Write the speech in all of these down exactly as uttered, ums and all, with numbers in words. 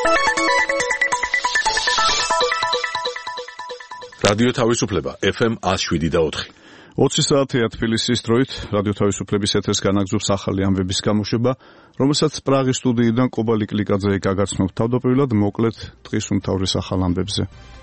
რადიო თავისუფლება ეფ ემ one oh seven და four. ოცი საათია თბილისის დროით რადიო თავისუფლების ეთერს განაგზობს ახალი ამბების გამოშვება, რომელსაც პრაღის სტუდიიდან კობალი კლიკაძე გაგაცნობთ. თავდაპირველად მოკლედ დღის უმთავრეს ახალ ამბებზე.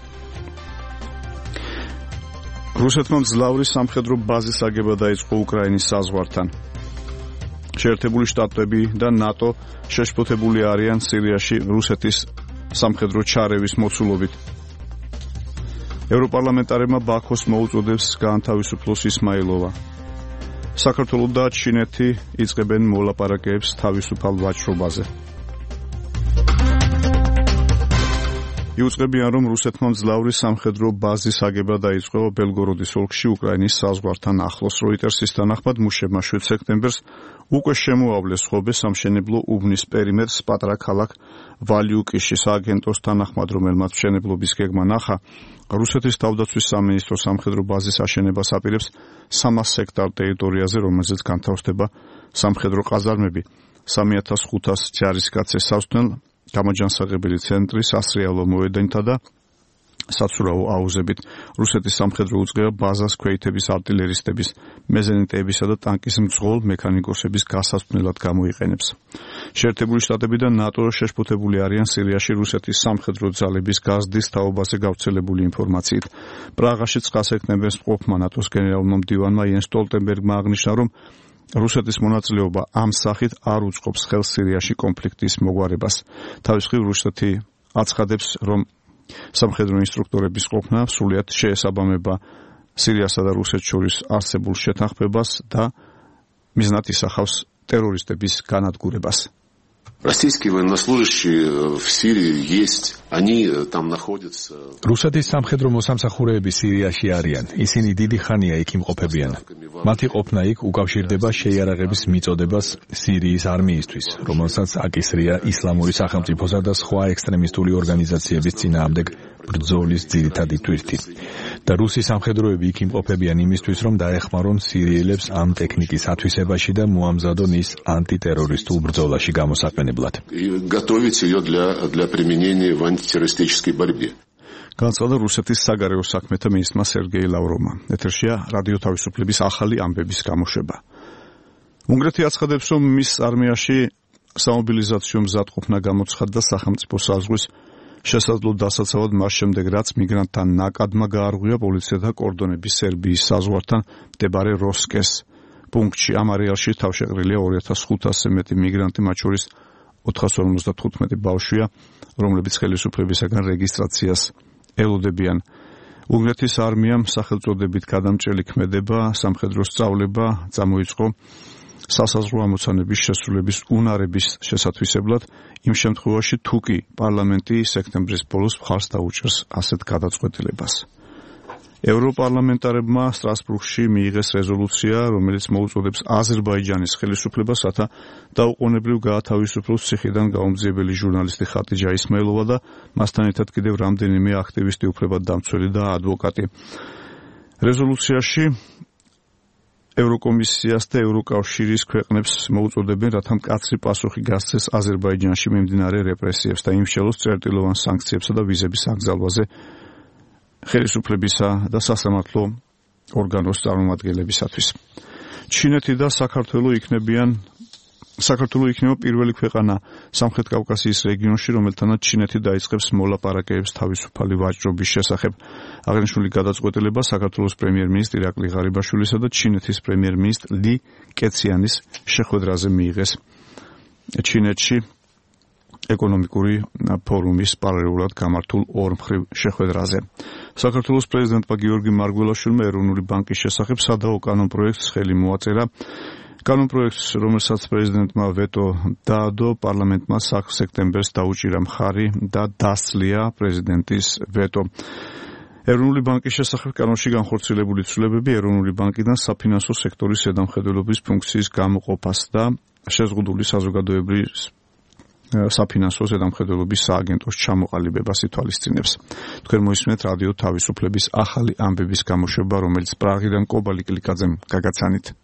რუსეთმა მძლავრი სამხედრო ბაზის აგება დაიწყო უკრაინის საზღვართან. შეერთებული შტატები და ნატო შეშფოთებული არიან სირიაში რუსეთის სამხედრო ჩარევის მოცულობით. ევროპარლამენტარებმა ბაქოს მოუწოდებს გაანთავისუფლოს ისმაილოვა. საქართველო და ჩინეთი იწყებენ მოლაპარაკებებს თავისუფალ ვაჭრობაზე. იუწყებიან, რომ რუსეთმა მძლავრი სამხედრო ბაზის აგება დაიწყო ბელგოროდის ოლქში უკრაინის საზღვართან ახლოს. როიტერსის თანახმად მუშებმა შვიდ სექტემბერს უკვე შემოავლეს ხობე სამშენებლო უბნის პერიმეტრს პატრა ქალაქ ვალიუკიში. სააგენტოს თანახმად, რომელმაც მშენებლობის გეგმა ნახა, რუსეთის თავდაცვის სამინისტრო სამხედრო ბაზის აშენებას აპირებს სამას ჰექტარ ტერიტორიაზე, რომელზეც განთავსდება სამხედრო ყაზარმები. სამი ათას ხუთას ჯარისკაცს ესაზღვრნენ გამოჯანსაღებელი ცენტრი სასრიალო მოედანთა და საცურაო აუზებით. რუსეთის სამხედრო უწყება ბაზას ქვეითების არტილერისტების, მეზენიტეებისა და ტანკის მძღოლ მექანიკოსების გასაცვლელად გამოიყენებს. შეერთებული შტატები და ნატო შეშფოთებული არიან სირიაში რუსეთის სამხედრო ძალების გაზრდის თაობაზე გავრცელებული ინფორმაციით. პრაღაში ცხრა სექტემბერს მყოფმა ნატოს გენერალურმა მდივანმა იენს სტოლტენბერგმა აღნიშნა, რომ რუსეთის მონაწილეობა ამ სახით არ უწყობს ხელს სირიაში კონფლიქტის მოგვარებას. თავის მხრივ რუსეთი აცხადებს, რომ სამხედრო ინსტრუქტორების ყოფნა სრულიად შეესაბამება სირიასა და რუსეთს შორის არსებულ შეთანხმებას და მიზნად ისახავს ტერორისტების განადგურებას. Российские военнослужащие в Сирии есть, они там находятся. რუსეთის სამხედრო მოსამსახურეები სირიაში არიან. ისინი დიდი ხანია იქ იმყოფებიან. მათი ყოფნა იქ უკავშირდება შეიარაღების მიწოდებას სირიის არმიისთვის, რომელსაც აკისრია ისლამური სახელმწიფოსა და სხვა ექსტრემისტული ორგანიზაციების წინააღმდეგ ბრძოლის ძირითადი თვირთი. და რუსი სამხედროები იქ იმყოფებიან იმისთვის, რომ დაეხმარონ სირიელებს ამ ტექნიკის ათვისებაში და მოამზადონ ის ანტიტერორისტულ ბრძოლაში გამოსაყენებლად. Готовить ее для для применения в антитеррористической борьбе. განცხადა რუსეთის საგარეო საქმეთა მინისტრმა სერგეი ლავროვმა. ეთერშია რადიო თავისუფლების ახალი ამბების გამოშვება. უნგრეთი აცხადებს, რომ მის არმიაში სამობილიზაციო მზადყოფნა გამოცხადდა სახელმწიფო საზღვრის შესაძლო დასაცავად მას შემდეგ, რაც მიგრანტთა ნაკადმა გაარღვია პოლიციათა კორდონები სერბიის საზღვართან მდებარე როსკეს პუნქტში. ამ არეალში თავშეყრილია ორი ათას ხუთასზე მეტი მიგრანტი, მათ შორის ოთხას ორმოცდათხუთმეტი ბავშვია, რომლებიც ხელისუფლებისაგან რეგისტრაციას ელოდებიან. უნგრეთის არმიამ სახელწოდებით გადამჭრელი ქმედება, სამხედრო სწავლება წამოიწყო სასაზღვრო ამოცანების შესრულების უნარების შესათვისებლად, იმ შემთხვევაში თუ კი პარლამენტი სექტემბრის ბოლოს მხარს დაუჭერს ასეთ გადაწყვეტილებას. ევროპარლამენტარებმა სტრასბურგში მიიღეს რეზოლუცია, რომელიც მოუწოდებს აზერბაიჯანის ხელისუფლებას, რათა დაუყოვნებლივ გაათავისუფლოს ციხიდან გაუმძიებელი ჟურნალისტი ხატიჯა ისმაილოვა და მასთან ერთად კიდევ რამდენიმე აქტივისტი, უფლებადდამცველი და ადვოკატი. რეზოლუციაში ევროკომისიას და ევროკავშირის ქვეყნებს მოუწოდებენ, რათა მკაცრი პასუხი გასცეს აზერბაიჯანში მიმდინარე რეპრესიებს და იმშელოს წერტილოვან სანქციებსა და ვიზების აკრძალვაზე ხელისუფლებისა და სასამართლო ორგანოს წარმომადგენლებისათვის. ჩინეთი და საქართველო იქნებიან საქართველო იქნება პირველი ქვეყანა სამხრეთ კავკასიის რეგიონში, რომელთანაც ჩინეთი დაიწყებს მოლაპარაკებებს თავისუფალი ვაჭრობის შესახებ. აღნიშნული გადაწყვეტილება საქართველოს პრემიერ-მინისტრ ირაკლი ღარიბაშვილისა და ჩინეთის პრემიერ-მინისტრ ლი კეციანის შეხვედრაზე მიიღეს ჩინეთში ეკონომიკური ფორუმის პარალელურად გამართულ ორმხრივ შეხვედრაზე. საქართველოს პრეზიდენტმა გიორგი მარგველაშვილმა ეროვნული ბანკის შესახებ სადაო კანონპროექტს ხელი მოაწერა. კანონპროექტს, რომელსაც პრეზიდენტმა ვეტო დაადო, პარლამენტმა სექტემბერს დაუჭირა მხარი და დასძლია პრეზიდენტის ვეტო. ეროვნული ბანკის შესახებ კანონში განხორციელებული ცვლილებები ეროვნული ბანკიდან საფინანსო სექტორის ზედამხედველობის ფუნქციის გამოყოფას და შეზღუდული საზოგადოებრივ საფინანსო ზედამხედველობის სააგენტოს ჩამოყალიბებას ითვალისწინებს. თქვენ მოისმენთ რადიო თავისუფლების ახალი ამბების გამოშვება, რომელიც პრაღიდან კობალი კლიკაძემ გაგაცანით.